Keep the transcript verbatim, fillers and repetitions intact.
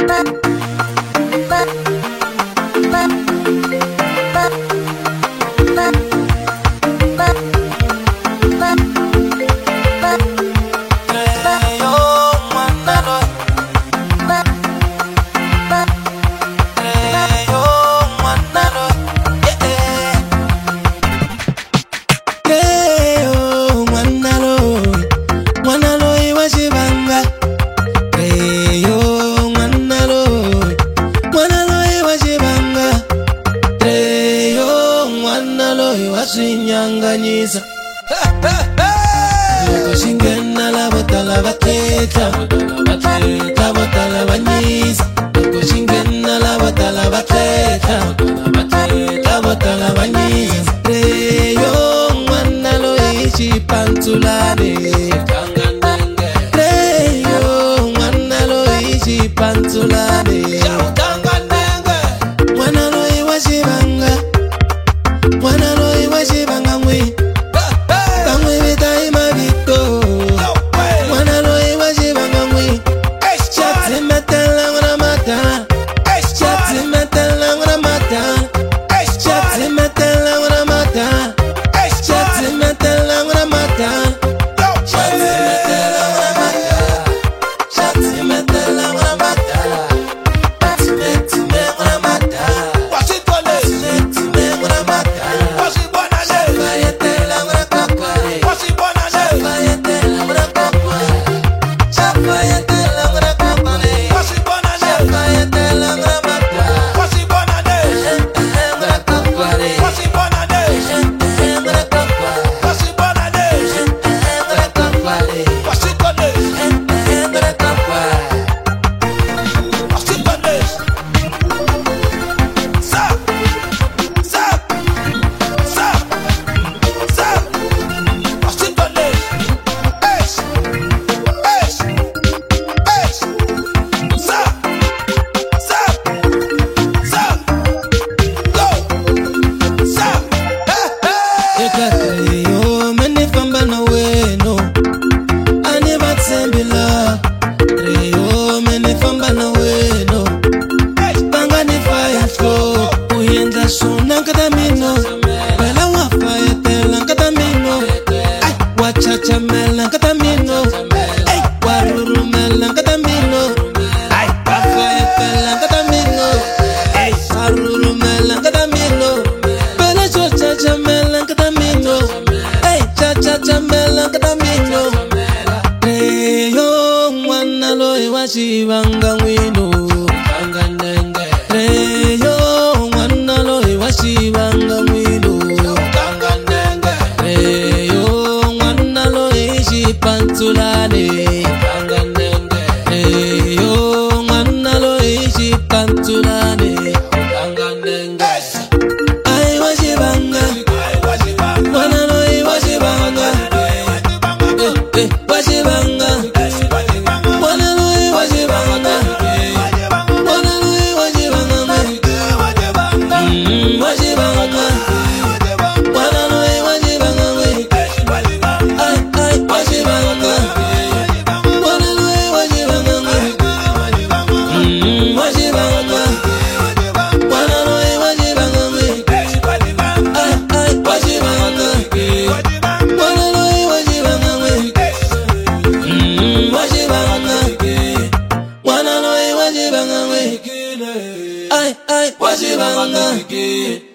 Washinyanganyisa Kushingena la botala bateta Bateta botala banyisa Kushingena la botala bateta Bateta botala banyisa Reyo mwanalo ichi pantulane Reyo mwanalo ichi pantulane Mwanalo iwashibanga Mwanalo iwashibanga mwi Kamwe vita imabito Mwanalo iwashibanga mwi Shati metela ngura mata Shati metela ngura mata Shati metela ngura mata Shati metela ngura mata Shati metela ngura mata Shati metela ngura mata Shati metela ngura mata Yo meni famba na weno Ani batsembila Yo meni famba na weno Banga ni fire flow Uyenda shuna kadamino Bela wa fire tela kadamino Ay wachacha mela kadamino Ay waruru mela kadamino Ay wa fire tela kadamino Ay waruru mela kadamino Bela chochacha mela kadamino Chambela kadamino Reyo mwanalo iwashibanga mwino Reyo mwanalo iwashibanga mwino Reyo mwanalo ishipantulane Reyo mwanalo ishipantulane Ay washibanga Mwanalo iwashibanga Washibanga Mwanalo iwashibanga Mwanalo iwashibanga Washibanga Mwanalo iwashibanga Ay ay washibanga Mwanalo iwashibanga Washibanga Mwanalo iwashibanga Ay ay washibanga Ay, ay, washibanga